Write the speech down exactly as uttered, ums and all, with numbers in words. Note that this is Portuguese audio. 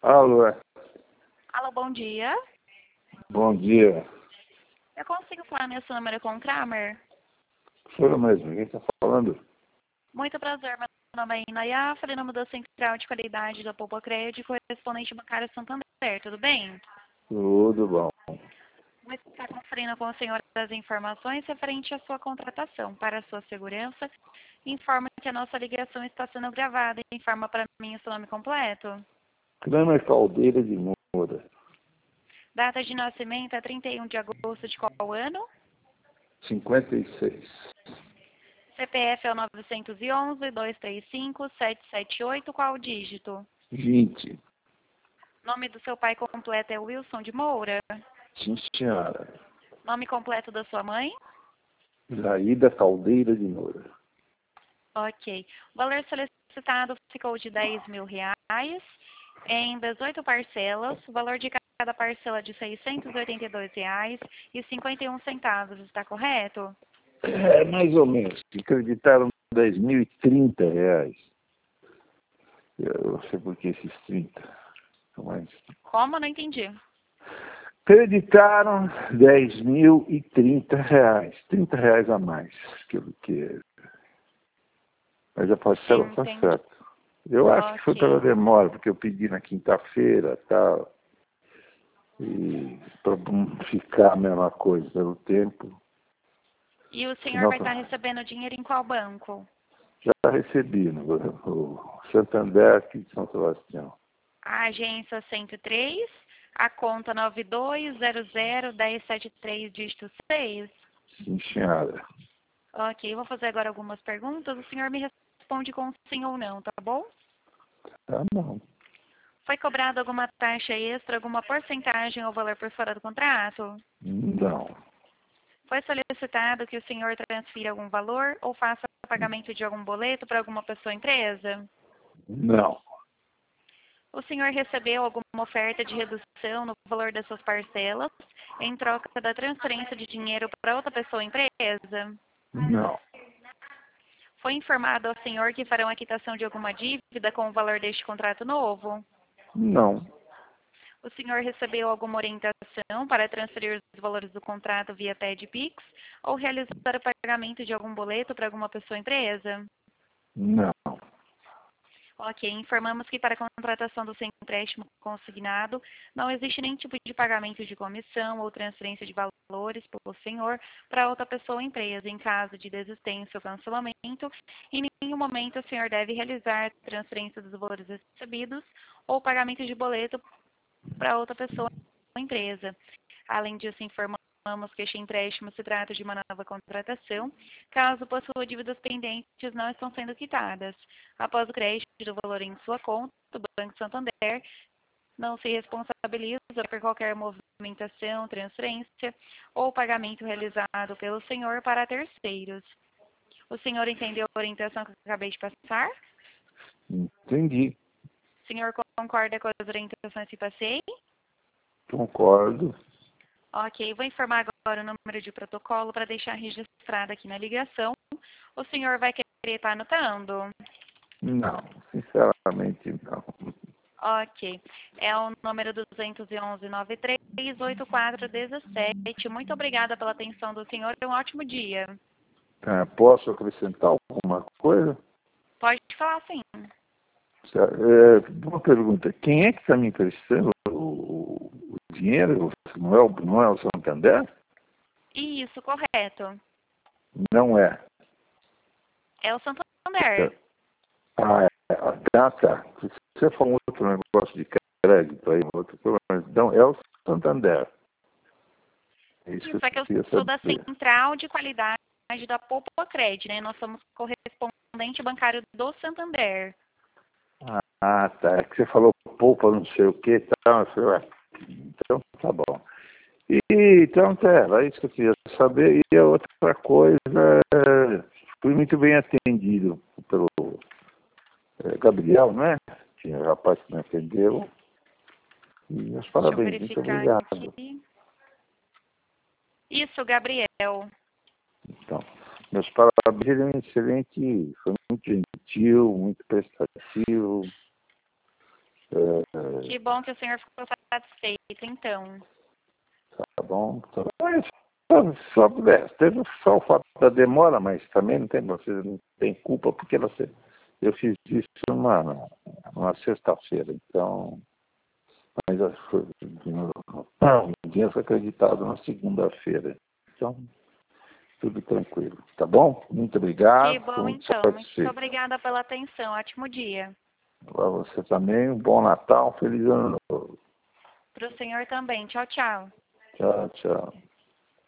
Alô, é. Alô, bom dia. Bom dia. Eu consigo falar nesse número com o Kramer? Sou eu mesmo, quem está falando? Muito prazer, meu nome é Inaya, falei nome da Central de Qualidade da Poupa Crédito, correspondente bancário Santander, tudo bem? Tudo bom. Vou estar conferindo com o senhor as informações referente à sua contratação. Para a sua segurança, informa que a nossa ligação está sendo gravada e informa para mim o seu nome completo. Kramer Caldeira de Moura, Data de nascimento é trinta e um de agosto de qual ano? cinquenta e seis. C P F é o nove um um, dois três cinco, sete sete oito, qual o dígito? vinte. Nome do seu pai completo é Wilson de Moura. Sim, senhora. Nome completo da sua mãe? Zaida Caldeira de Moura. Ok. O valor solicitado ficou de dez mil reais em dezoito parcelas. O valor de cada parcela de seiscentos e oitenta e dois reais e cinquenta e um centavos. Está correto? É, mais ou menos. Acreditaram dez mil e trinta reais. Eu não sei por que esses trinta. Mas... Como? Não entendi. Acreditaram dez mil e trinta reais. trinta reais a mais que o que. Mas a parcela está Entendi. certa. Eu acho que foi Ok. pela demora, porque eu pedi na quinta-feira tal. E para não ficar a mesma coisa pelo tempo. E o senhor Senão, vai estar recebendo dinheiro em qual banco? já recebi no o Santander aqui de São Sebastião. A agência cento e três, a conta nove dois zero zero, um zero sete três, dígito seis. Sim, senhora. Ok, vou fazer agora algumas perguntas. O senhor me responde com sim ou não, tá bom? Tá bom. Foi cobrada alguma taxa extra, alguma porcentagem ou valor por fora do contrato? Não. Foi solicitado que o senhor transfira algum valor ou faça pagamento de algum boleto para alguma pessoa ou empresa? Não. O senhor recebeu alguma oferta de redução no valor das suas parcelas em troca da transferência de dinheiro para outra pessoa ou empresa? Não. Foi informado ao senhor que farão a quitação de alguma dívida com o valor deste contrato novo? Não. O senhor recebeu alguma orientação para transferir os valores do contrato via T E D Pix ou realizar o pagamento de algum boleto para alguma pessoa ou empresa? Não. Ok, informamos que para a contratação do seu empréstimo consignado não existe nenhum tipo de pagamento de comissão ou transferência de valores pelo senhor para outra pessoa ou empresa. Em caso de desistência ou cancelamento, em nenhum momento o senhor deve realizar transferência dos valores recebidos ou pagamento de boleto para outra pessoa ou empresa. Além disso, informamos que este empréstimo se trata de uma nova contratação, caso possua dívidas pendentes não estão sendo quitadas. Após o crédito do valor em sua conta, o Banco Santander não se responsabiliza por qualquer movimentação, transferência ou pagamento realizado pelo senhor para terceiros. O senhor entendeu a orientação que eu acabei de passar? Entendi. O senhor concorda com as orientações que passei? Concordo. Ok, vou informar agora o número de protocolo para deixar registrado aqui na ligação. O senhor vai querer estar anotando? Não. Sinceramente, não. Ok. É o número duzentos e onze, noventa e três, oitenta e quatro, dezessete. Muito obrigada pela atenção do senhor e um ótimo dia. Tá, posso acrescentar alguma coisa? Pode falar sim. É, uma pergunta. Quem é que está me emprestando o, o dinheiro? Não é o, não é o Santander? Isso, correto. Não é. É o É. Santander. Ah, é. Ah, tá. Você falou um outro negócio de crédito aí, outro coisa, mas não, é o Santander. É isso que eu Isso é que eu queria sou da saber. Central de Qualidade da Poupa Cred, né? Nós somos correspondente bancário do Santander. Ah, tá. É que você falou poupa, não sei o que, tal. Eu falei, ué, então tá bom. E então, tá, era isso que eu queria saber. E a outra coisa, é, fui muito bem atendido pelo é, Gabriel, né? Tinha um rapaz que me atendeu. E meus Deixa eu parabéns, muito verificar obrigado. aqui. Isso, Gabriel. Então, meus parabéns, ele é um excelente, foi muito gentil, muito prestativo. É, Que bom que o senhor ficou satisfeito, então. tá bom. Tá bom. Mas só, só, é, teve só o fato da demora, mas também não tem, você não tem culpa, porque você, eu fiz isso numa, numa sexta-feira, então. Mas foi, o dinheiro foi acreditado na segunda-feira. Então, tudo tranquilo. Tá bom? Muito Que obrigado. Fui bom, muito então. Muito satisfeito. obrigada pela atenção. Ótimo dia. Para você também, um bom Natal, um feliz ano novo. Para o senhor também. Tchau, tchau. Tchau, tchau.